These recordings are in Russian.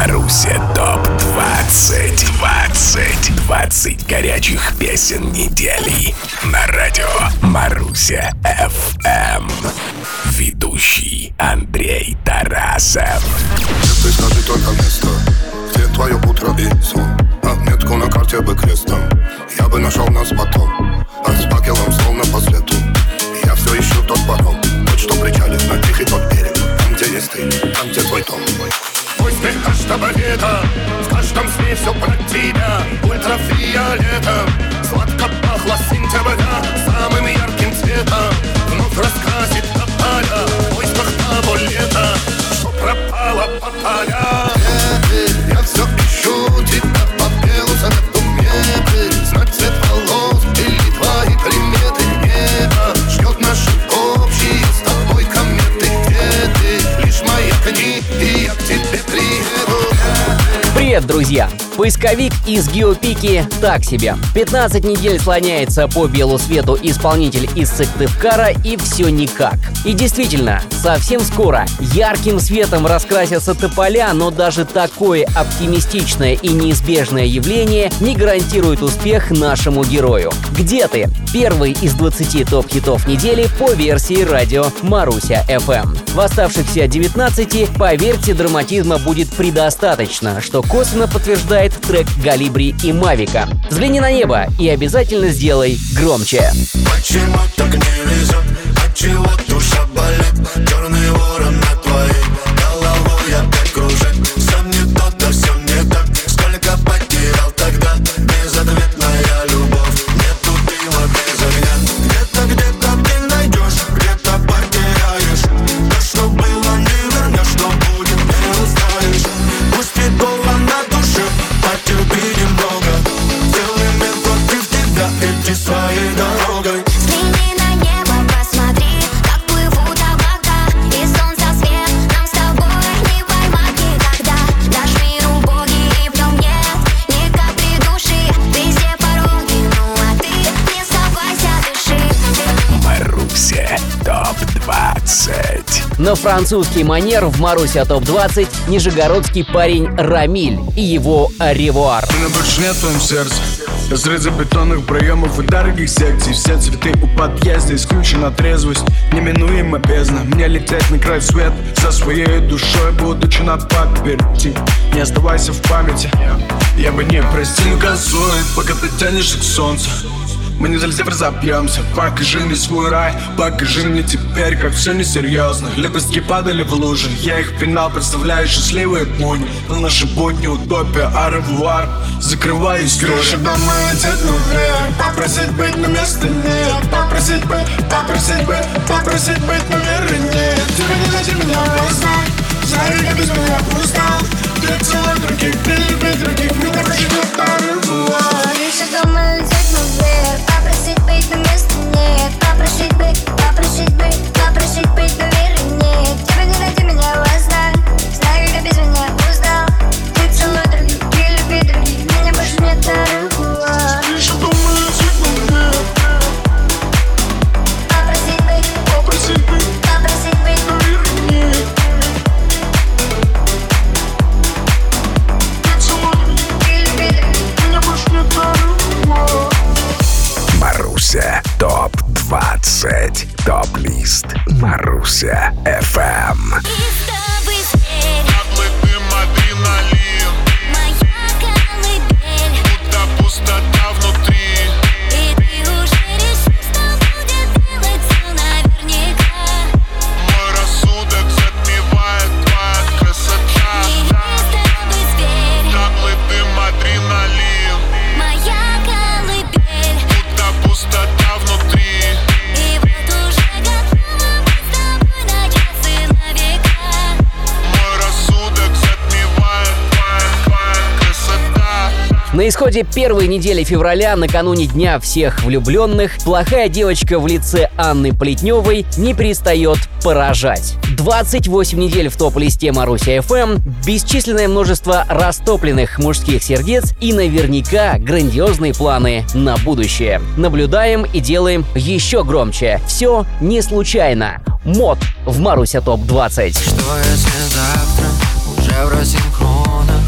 Маруся ТОП-20. 20 горячих песен недели на радио Маруся ФМ. Ведущий Андрей Тарасов. Ты скажи только место, где твое утро и сон. Отметку на карте бы крестом, я бы нашел нас потом. А с факелом словно по свету я все ищу тот паром. Тот, что причалит на тихий тот берег. Там, где есть ты, там, где твой дом. Пусть ты каждого лета, в каждом сне все про тебя. Ультрафиолетом сладко пахло сентября. Самым ярким цветом вновь раскрасит тополя. В поисках того лета, что пропало по полям. Я все ищу тебя по белу свету меты. Знать цвет волос или твои приметы. Небо ждет наши общие с тобой кометы. Где ты? Лишь маякни, и я к тебе приеду. Привет, друзья! Поисковик из Геопики так себе. 15 недель слоняется по белу свету исполнитель из Сыктывкара, и все никак. И действительно, совсем скоро ярким светом раскрасятся тополя, но даже такое оптимистичное и неизбежное явление не гарантирует успех нашему герою. «Где ты?» Первый из 20 топ-хитов недели по версии радио Маруся ФМ. В оставшихся 19, поверьте, драматизма будет предостаточно, что косвенно подтверждает трек Галибри и Мавика. Взгляни на небо и обязательно сделай громче. Почему так не везет? Отчего душа болит? Черный ворон над твоей головой опять кружит. Все не то, да все не так. Сколько потерял тогда? Безответная любовь. Нету дыма без огня. Где-то ты найдешь, где-то потеряешь. То, что было, не вернешь, что будет, не узнаешь. Пусть и больно на душе, потерпи немного. Целый мир против тебя, иди своей дорогой. Взгляни на небо, посмотри, как плывут облака. И солнца свет нам с тобой не поймать никогда. Наш мир убогий, и в нем нет ни капли души. Везде пороги, ну а ты не сдавайся, дыши. Маруся ТОП-20. На французский манер в Маруся ТОП-20 нижегородский парень Рамиль и его «Ревуар». Меня больше нет в твоем сердце. Разрезы бетонных проемов и дорогих секций. Все цветы у подъезда, исключена трезвость. Неминуемо бездна. Мне лететь на край света за своей душой, будучи на паперти. Не оставайся в памяти, я бы не простил. Газует, пока ты тянешься к солнцу. Мы не залезем, разобьемся. Покажи мне свой рай, покажи мне теперь, как все несерьезно. Лепестки падали в лужи, я их пинал, представляю счастливые будни. Но наши будни утопия, ревуар. Закрывай историю. Крыша дома летит наверх, попросить быть, но места нет. Попросить быть, но веры нет. Тебе не найти меня узнать, знаю, я без меня устал. Ты целый других, ты любишь других, меня больше нет на ревуар. Крыша дома летит наверх, попросить быть, но места нет. Попросить быть, но веры нет. Тебе не найти меня узнать, знаю, я без меня устал. Ты целый других, ты любишь других, меня больше нет на ревуар. Крыша дома летит наверх, Попросить быть, но веры нет. Маруся ТОП-20. Топ-лист Маруся ФМ. Таблы, дым, адреналин. моя колыбель. Будто пустота внутри. И ты уже решил, что будет делать все наверняка. Мой рассудок затмевает твоя красота. И с тобой зверь, Таблы, дым, адреналин. моя колыбель. Будто пустота внутри. И вот уже готова быть с тобой на часы, на века. Мой рассудок затмевает твоя красота. На исходе первой недели февраля, накануне Дня всех влюбленных, плохая девочка в лице Анны Плетневой не перестает поражать. 28 недель в топ-листе Маруся ФМ, бесчисленное множество растопленных мужских сердец и наверняка грандиозные планы на будущее. Наблюдаем и делаем еще громче. Все не случайно. МОД в Маруся ТОП-20. Что если завтра уже в рассинхронах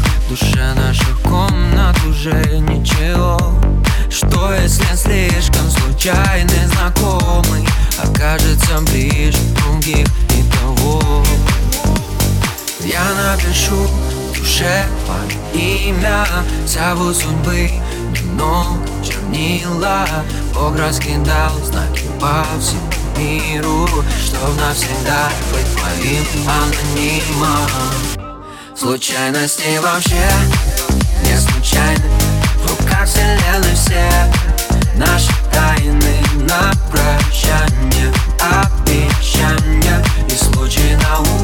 Я напишу в душе твое имя, зовут судьбы немного чернила. Бог раскидал знаки по всему миру, чтоб навсегда быть твоим анонимом. Случайности вообще не случайны, в руках вселенной все наши тайны на прощание, обещания и случай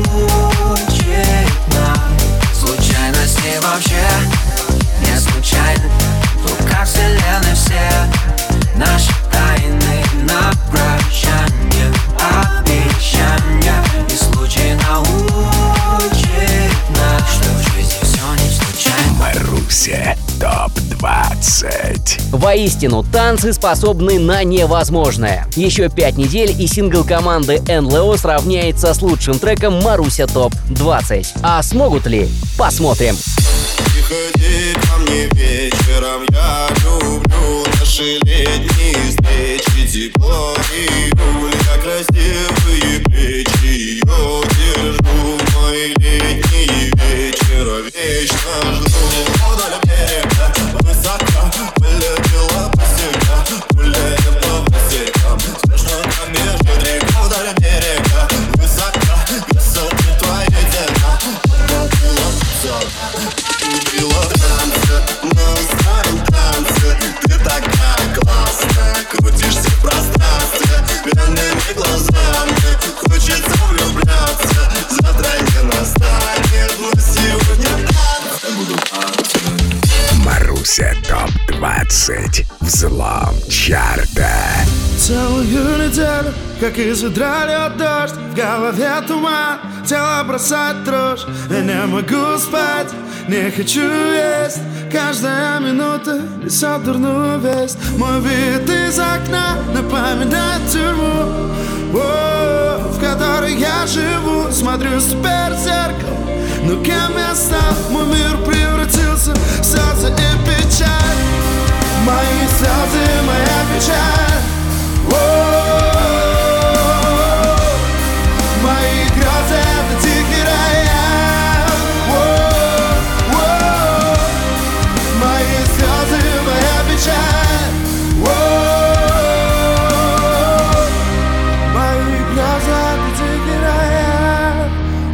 научит нас. Случайности вообще не случайны, в руках вселенной все наши тайны на прощание, обещания и случай научит нас, что в жизни все не случайно. Маруся ТОП-20. Воистину, танцы способны на невозможное. Еще 5 недель и сингл команды НЛО сравняется с лучшим треком Маруся ТОП-20. А смогут ли? Посмотрим. Приходи ко мне вечером, я люблю наши летние встречи. Тепло июля, красивые плечи, ее держу. Мои летние вечера вечно жду. Вдоль берега, высоко, полетела посека, гуляем по посекам, слышно там между рек. Вдоль берега, высоко, красоты твои дела, полетела посека. Убила танцы, мы устраиваем танцы. Ты такая классная, крутишься в пространстве пьяными глазами. Хочется влюбляться, завтра не настанет, но сегодня я буду танцевать. Маруся ТОП-20. Взлом чарта. Целую неделю, как из ведра льет дождь. В голове туман, тело бросает дрожь. Я не могу спать, не хочу есть. Каждая минута несет дурную весть. Мой вид из окна напоминает тюрьму, в которой я живу. Смотрю теперь в зеркало, но кем я стал? Мой мир превратился в слезы и печаль. Мои слезы, моя печаль. Мои грезы — это тихий рояль. Мои слезы, моя печаль. Мои грезы — это тихий рояль.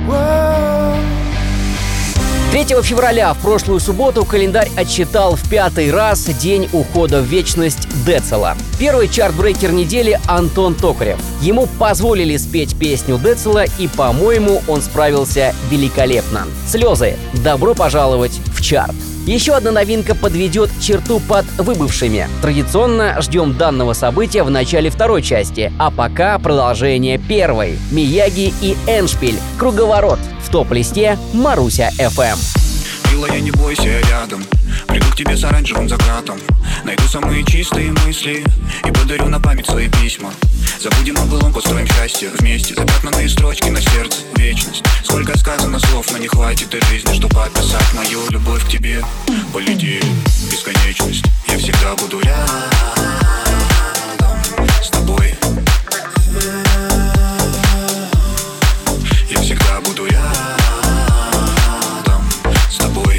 3 февраля в прошлую субботу календарь отсчитал в 5-й раз день ухода в вечность Децела. Первый чарт-брейкер недели Антон Токарев. Ему позволили спеть песню Децела, и, по-моему, он справился великолепно. «Слезы. Добро пожаловать в чарт». Еще одна новинка подведет черту под выбывшими. Традиционно ждем данного события в начале второй части, а пока продолжение первой. Мияги и Эндшпиль. Круговорот. В топ-листе Маруся FM. Милая, не бойся, я рядом. Приду к тебе с оранжевым закатом. Найду самые чистые мысли и подарю на память свои письма. Забудем о былом, построим счастье вместе. Запятнанные строчки на сердце, вечность. Сколько сказано слов, но не хватит и жизни, чтобы описать мою любовь к тебе. Полетели в бесконечность. Я всегда буду рядом с тобой. Я всегда буду рядом с тобой.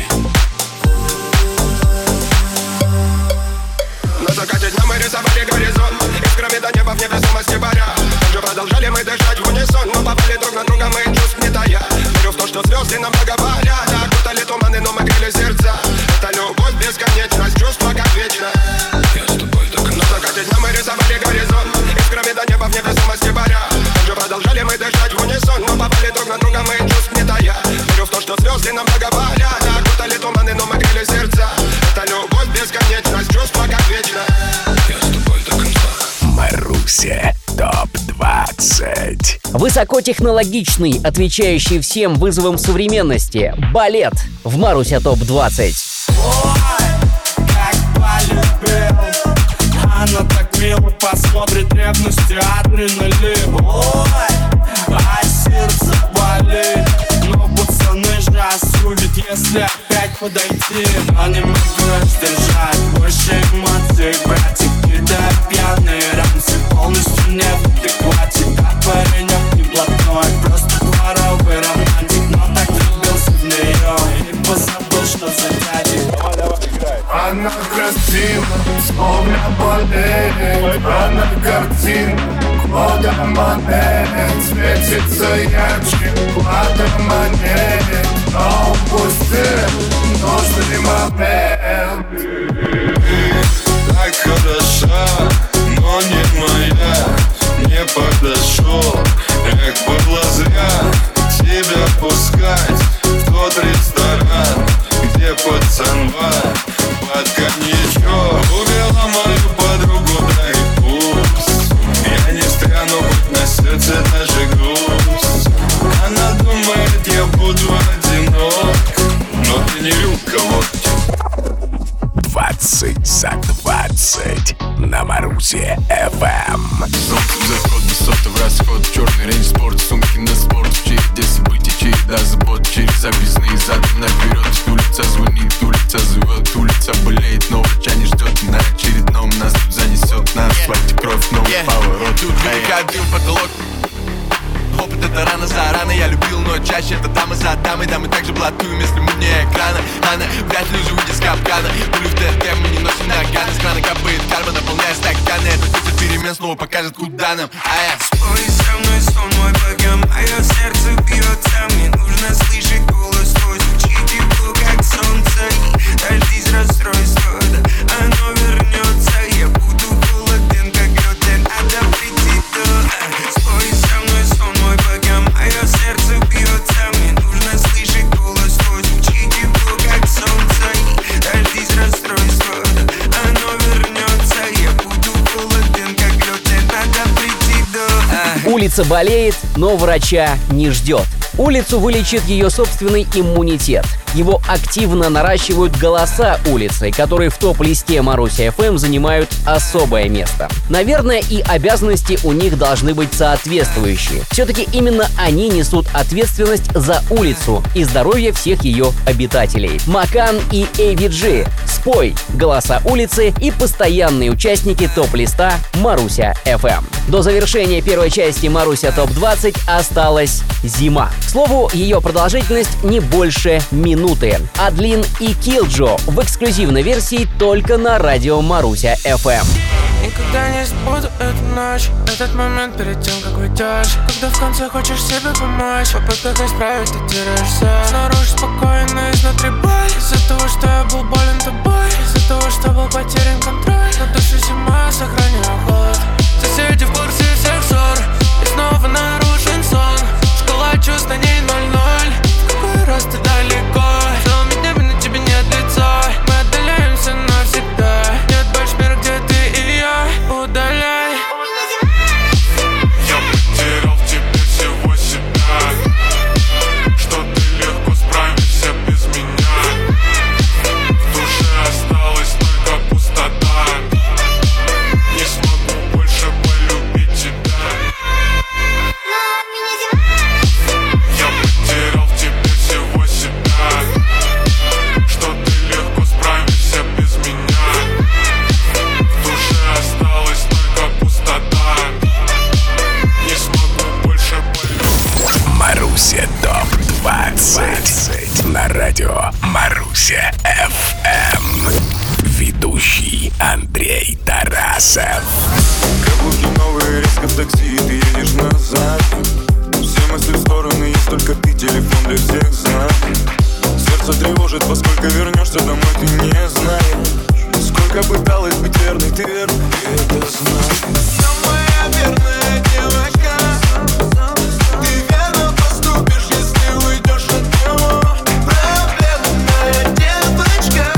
На закате дня мы рисовали горизонт, искрами до неба в невесомости паря. Также продолжали мы дышать в унисон, но попали друг на друга мы чувств не тая. Верю в то, что звезды нам благоволят, окутали туманы, но мы грели сердца. Это любовь, бесконечность, чувства как вечно. Я с тобой до конца. На закате дня мы рисовали горизонт, искрами до неба в невесомости паря. Также продолжали мы дышать в унисон, но попали друг на друга мы чувств не тая. Верю в то, что звезды нам благоволят, окутали туманы, но мы грели сердца. Это любовь, бесконечность, чувства как вечно. Я с тобой до конца. Маруся ТОП-20. Высокотехнологичный, отвечающий всем вызовам современности. Балет в Маруся ТОП-20. Как полюбил, она так мило посмотрит, ревностью адреналин. Ой, а сердце болит, но пацаны же осудят, если опять подойти. Но не могу сдержать больше эмоций, братик, кидая пьяные рамсы, полностью не в адеквате. Как паренек не блатной, просто дворовый романтик, но так любит. Словно болеет рана картин. Кодом монет светится ярче. Кладом монет, но пустым нужный момент. Так хороша, но не моя. Не подошел, эх, было зря тебя пускать в тот ресторан, где пацанва под коньячок убила мою подругу, да и пусть. Я не встряну, хоть на сердце даже грусть. Она думает, я буду одинок, но ты не рюмка водки. 20 за 20 на Марусе FM. Солнце заход, высота в расход. Черный рейндж спорт, сумки на спорт. В череде событий, череда забот. Через объездные задом наперед. Улица звонит, улица зовет. Улица болеет, но врача не ждет. На очередном нас тут занесет. На асфальте кровь, новый поворот. Тут велика дым, потолок. Опыт это рано за рано, я любил, но чаще это дамы за дамой. Да, мы также блатуем, если мы вне экрана. Она вряд ли выйдет с капкана. Пулю в ТРТ мы не носим наганы. С крана капает карма, наполняя стаканы. Это тут перемен снова покажет, куда нам. Спой со мной сон мой, пока мое сердце бьется. Мне нужно слышать голос твой, звучит тепло, как солнце. И дождись расстройства, да оно вернется. Я буду холоден, как лед, и надо прийти до. Спой со мной сон мой, пока мое сердце бьется. Мне нужно слышать голос твой, звучит тепло, как солнце. И дождись расстройства, да оно вернется. Я буду холоден, как лед, и надо прийти до. Улица болеет, но врача не ждет. Улицу вылечит ее собственный иммунитет. Его активно наращивают голоса улицы, которые в топ-листе Маруся FM занимают особое место. Наверное, и обязанности у них должны быть соответствующие. Все-таки именно они несут ответственность за улицу и здоровье всех ее обитателей. Макан и AVG, Спой, голоса улицы и постоянные участники топ-листа Маруся FM. До завершения первой части Маруся ТОП-20 осталась зима. К слову, ее продолжительность не больше минуты. Адлин и Киллджо в эксклюзивной версии только на радио Маруся FM. Никогда не забуду эту ночь, этот момент перед тем, как уйдешь. Когда в конце хочешь себе помочь, в попытках исправить ты теряешься. Снаружи спокойно, изнутри боль. Из-за того, что я был болен тобой, из-за того, что был потерян контроль. На душе зима, сохраняю холод. Соседи в курсе всех ссор, и снова нарушен сон. Шкала чувств на ней 0-0. Какой раз ты далеко, целыми днями на тебе нет лица. Мы отдаляемся навсегда. Нет больше мира, где ты и я. Удаляй. Я потерял в тебе всего себя, что ты легко справишься без меня. В душе осталась только пустота. Не смогу больше полюбить тебя. Я потерял в тебе всего себя, что ты легко справишься без меня. В душе осталась только пустота. Не смогу больше полюбить. Маруся ТОП-20 на радио Маруся FM. Ведущий Андрей Тарасов. Каблуки новые, резко в такси, и ты едешь назад. Все мысли в стороны, есть только ты, телефон для всех знает. Сердце тревожит, поскольку вернешься домой, ты не знаешь. Сколько пыталась быть верной, ты верна, ты это знаешь. Но моя верная девочка, ты верно поступишь, если уйдешь от него. Проблемная девочка,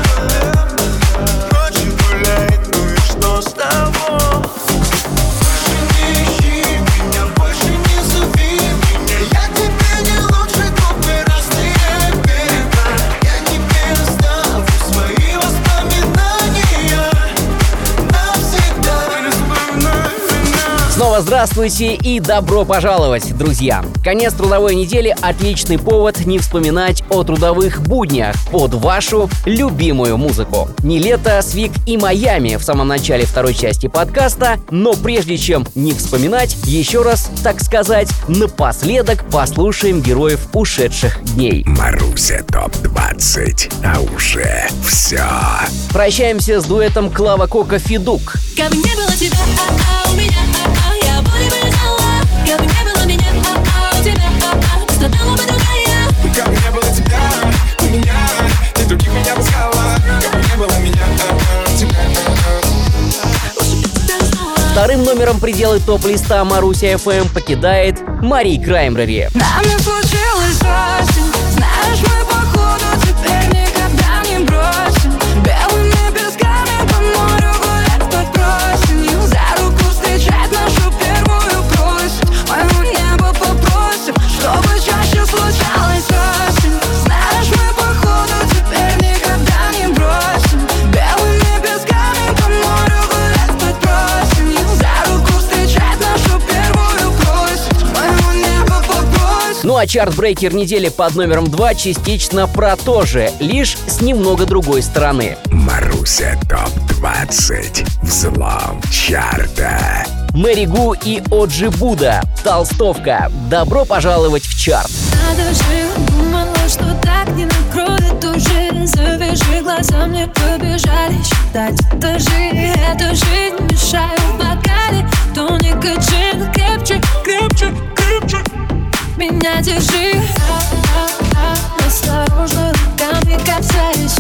ночью гуляет, ну и что с того? Больше не ищи меня, больше не зови меня. Я тебе не лучший друг, мы разные берега. Я тебе оставлю свои воспоминания навсегда. Снова Снова здравствуйте и добро пожаловать, друзья! Конец трудовой недели – отличный повод не вспоминать о трудовых буднях под вашу любимую музыку. Нилетто, Свик и Майами в самом начале второй части подкаста, но прежде чем не вспоминать, еще раз, так сказать, напоследок послушаем героев ушедших дней. Маруся ТОП-20, а уже все. Прощаемся с дуэтом Клава Кока Федук. Как бы не было тебя, у меня, я боль бы знала. Как бы не было меня, у тебя, страдала бы другая. Как бы не было тебя, у меня, ты других меня пускала. Как бы не было меня, тебя. Вторым номером пределы топ-листа Маруся FM покидает Мари Краймбрери. Нам не случилось осень, знаешь, мы походу теперь никогда не бросим. Белыми песками по морю гулять под просенью, за руку встречать нашу первую просить. Моего неба попросим, чтобы чаще случалось осень. Знаешь, мы походу теперь никогда не бросим. Белыми песками по морю гулять под просенью, за руку встречать нашу первую просить. Моего неба попросим. Ну а чарт-брейкер недели под номером 2 частично про то же, лишь с немного другой стороны. Маруся ТОП-20, взлом чарта. Мэри Гу и Оджи Буда. Толстовка. Добро пожаловать в чарт. Надо же, думала, что так не накроет уже. Завяжи глаза, мне побежали считать этажи. Эта жизнь мешает в бокале. Тоника, джин, крепче, крепче, крепче. Меня держи. Осторожно, руками касаясь.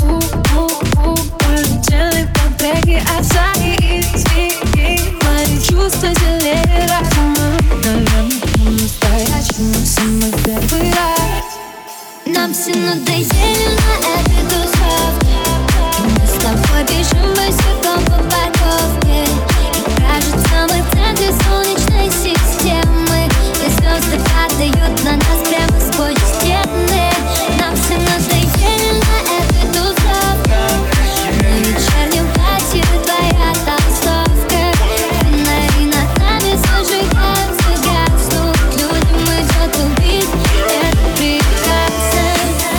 Полетели по треке отца и мои чувства зелее разума. Наверное, по-настоящему самый первый раз. Нам все надоели на этой тусовке. Мы с тобой бежим босиком по парковке. И кажется, мы в центре солнечной системы. И звезды падают на нас прямо сквозь стены. Нам все надоели на этой тусовке. На вечернем платье твоя толстовка. Фонари над нами зажигаются, гаснут. Людям идет убить, это прекрасно.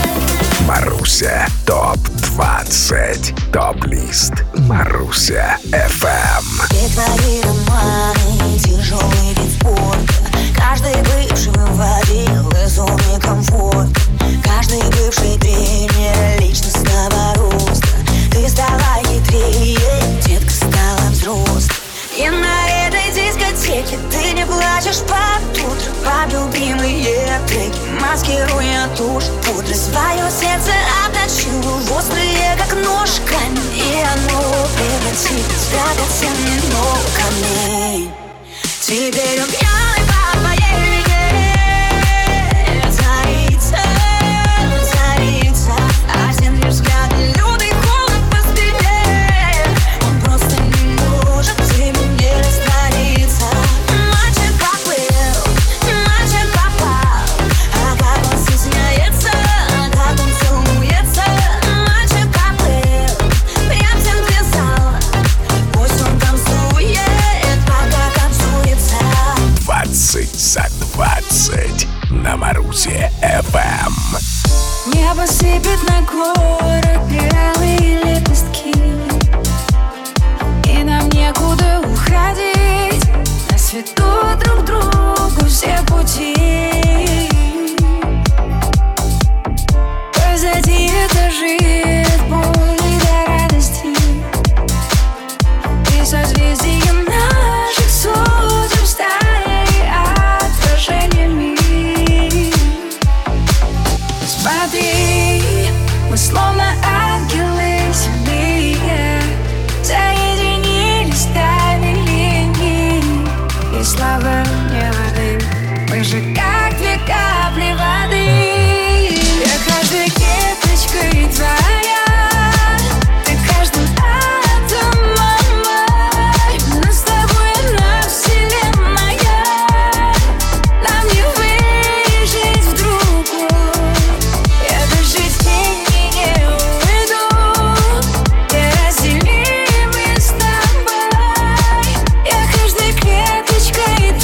Маруся ТОП-20, топ-лист Маруся FM. Все твои романы, тяжелый вид спорта. Каждый бывший выводил из зоны комфорта. Каждый бывший тренер личностного роста. Ты стала хитрее, детка стала взрослой. И на этой дискотеке ты не плачешь под утро, под любимые треки, маскируя тушь пудры. Свое сердце обточила в острые, как нож, камень. И оно превратилось в драгоценный много камней. Теперь он пьяный по твоей вине. Царица, царица, один лишь взгляд, лютый холод по спине. Он просто не может тебе не раствориться. Мальчик поплыл, мальчик попал. А как он стесняется, а как он целуется. Мальчик поплыл, прям в центре зала. Пусть он танцует, пока танцуется. 20 за 20 на Марусе FM. Небо сыпет на город белые лепестки. И нам некуда уходить. На свету друг другу все пути. Позади этажи от боли до радости. И созвездием наших судеб стали отражениями. Смотри, мы словно ангелы земные, соединились тайной линией. И слова не воды, мы же как две капли воды. Я каждой кепочкой твоя, ты каждым атомом мой. Мы с тобой одна вселенная. Нам не выжить в другой. Я даже в тени не уйду. Неразделимы с тобой. Я каждой клеточкой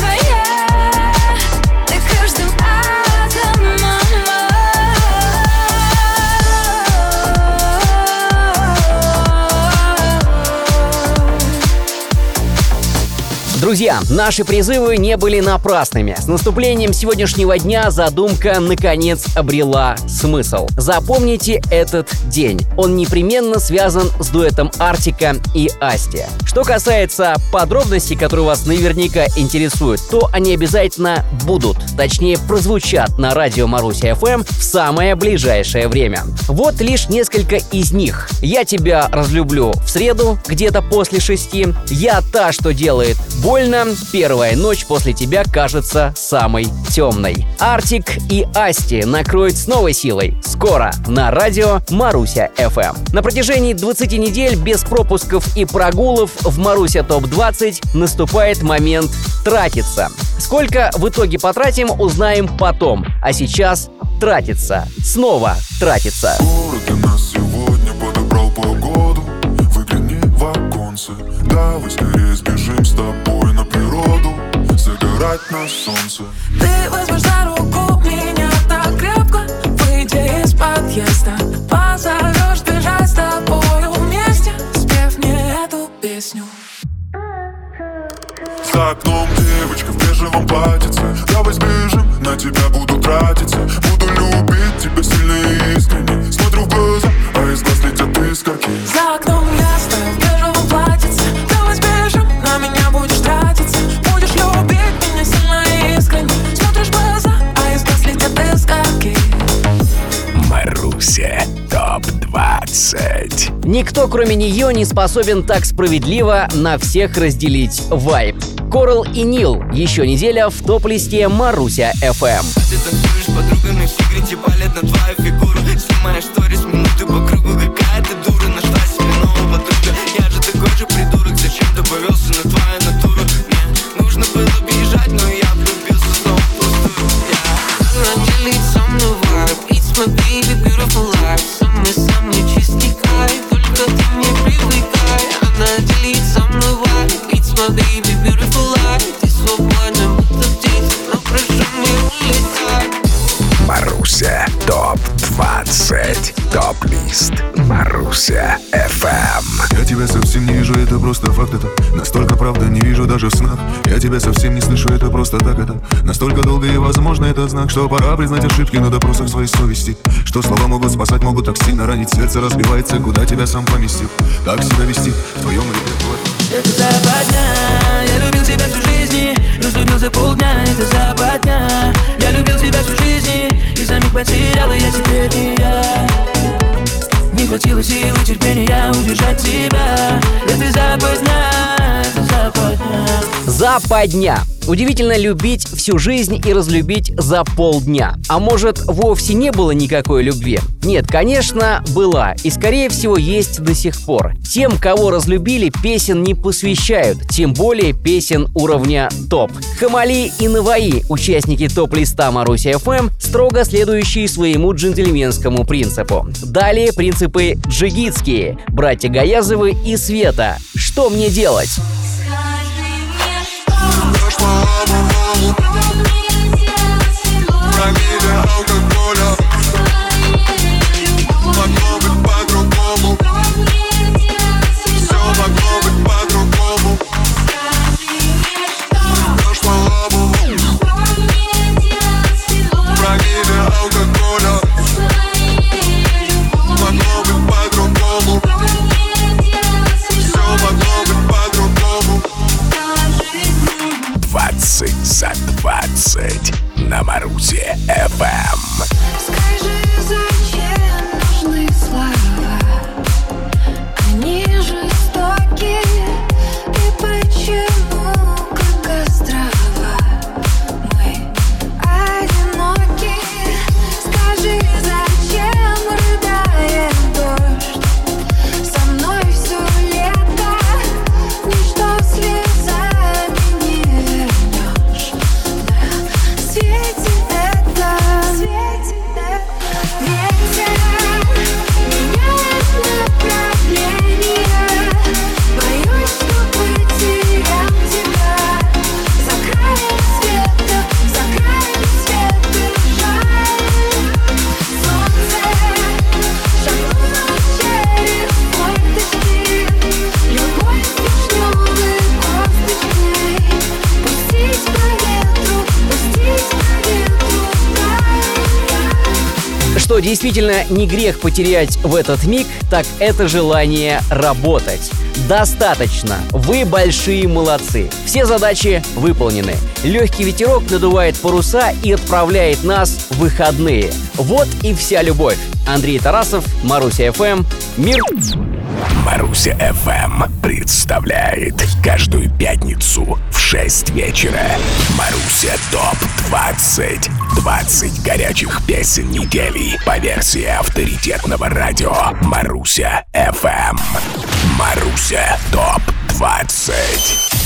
Друзья, наши призывы не были напрасными. С наступлением сегодняшнего дня задумка наконец обрела смысл. Запомните этот день. Он непременно связан с дуэтом Артика и Асти. Что касается подробностей, которые вас наверняка интересуют, то они обязательно будут, точнее прозвучат на радио Маруся FM в самое ближайшее время. Вот лишь несколько из них. «Я тебя разлюблю» в среду, где-то после 6. «Я та, что делает больно», «Первая ночь после тебя кажется самой темной». Артик и Асти накроют с новой силой скоро на радио Маруся FM. На протяжении 20 недель без пропусков и прогулов в Маруся ТОП-20 наступает момент тратиться. Сколько в итоге потратим, узнаем потом. А сейчас тратиться. Снова тратиться. Город для нас сегодня подобрал погоду. Выгляни в оконце. Давай скорее сбежим с тобой на природу, загорать на солнце. Ты возьмешь за руку меня так крепко, выйди из подъезда, позовешь бежать с тобою вместе, спев мне эту песню. За окном девочка в бежевом платьице. Давай сбежим, на тебя буду тратиться. Буду любить тебя сильно и искренне. Смотрю в глаза, а из глаз летят искорки. За окном я стою в бежевом платьице. Давай сбежим, на меня будешь тратиться. Будешь любить меня сильно и искренне. Смотришь в глаза, а из глаз летят искорки. Маруся ТОП-20. Никто, кроме нее, не способен так справедливо на всех разделить вайб. Корал и Нил. Еще неделя в топ-листе Маруся FM. Ты танцуешь с подругами, все грити палят на твою фигуру. Снимаешь сторис минуты по кругу. Какая ты дура, нашла себе нового друга. Я же такой же придурок, зачем ты повелся на твою натуру? Мне нужно было бежать, но я влюбился снова в пустую. Она делит со мной вайб. It's my baby, beautiful life. Самый чистый кайф, только ты не привыкай. Она делит со мной вайб. It's my baby, beautiful life. Ты свободна, будто птица, но прошу не улетай. Маруся ТОП-20. Топ-лист Маруся FM. Я тебя совсем не вижу, это просто факт. Это настолько правда, не вижу даже в снах. Я тебя совсем не слышу, это просто так. Это настолько долго и возможно, это знак, что пора признать ошибки на допросах своей совести. Что слова могут спасать, могут так сильно ранить. Сердце разбивается, куда тебя сам поместил. Как себя вести в твоем ритме? Это западня, я любил тебя всю жизнь. Разлюбился полдня, это западня. Я любил тебя всю жизнь, и за миг потеряла я теперь не я. Не хватило силы, терпения удержать тебя. Это западня, это западня. Западня. Удивительно любить всю жизнь и разлюбить за полдня. А может, вовсе не было никакой любви? Нет, конечно, была. И, скорее всего, есть до сих пор. Тем, кого разлюбили, песен не посвящают. Тем более песен уровня топ. Хамали и Наваи, участники топ-листа Маруся FM, строго следующие своему джентльменскому принципу. Далее принципы джигитские. Братья Гаязовы и Света. Что мне делать? Промилле алкоголя. Могло быть по-другому. Все могло быть по-другому. Прошлого. Промилле алкоголя. Могло быть по-другому. Все могло быть по-другому. что действительно не грех потерять в этот миг, так это желание работать. Достаточно. Вы большие молодцы. Все задачи выполнены. Легкий ветерок надувает паруса и отправляет нас в выходные. Вот и вся любовь. Андрей Тарасов, Маруся ФМ. Мир. Маруся ФМ представляет каждую пятницу в 6 вечера Маруся ТОП-20. 20 горячих песен недели по версии авторитетного радио Маруся ФМ. Маруся ТОП-20.